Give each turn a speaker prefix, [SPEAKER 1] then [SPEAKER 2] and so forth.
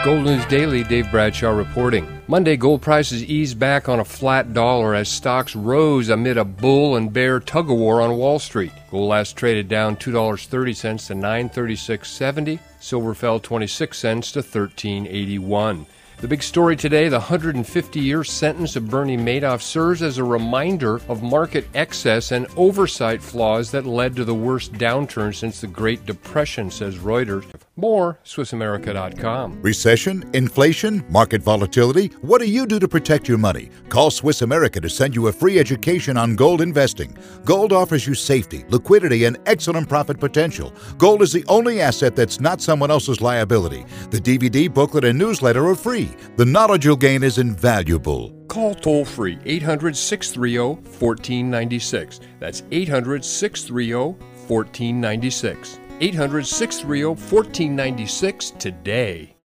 [SPEAKER 1] Gold News Daily, Dave Bradshaw reporting. Monday, gold prices eased back on a flat dollar as stocks rose amid a bull and bear tug-of-war on Wall Street. Gold last traded down $2.30 to $936.70. Silver fell 26 cents to $13.81. The big story today, the 150-year sentence of Bernie Madoff serves as a reminder of market excess and oversight flaws that led to the worst downturn since the Great Depression, says Reuters. More, SwissAmerica.com.
[SPEAKER 2] Recession, inflation, market volatility. What do you do to protect your money? Call Swiss America to send you a free education on gold investing. Gold offers you safety, liquidity, and excellent profit potential. Gold is the only asset that's not someone else's liability. The DVD, booklet, and newsletter are free. The knowledge you'll gain is invaluable.
[SPEAKER 1] Call toll-free 800-630-1496. That's 800-630-1496. 800-630-1496 today.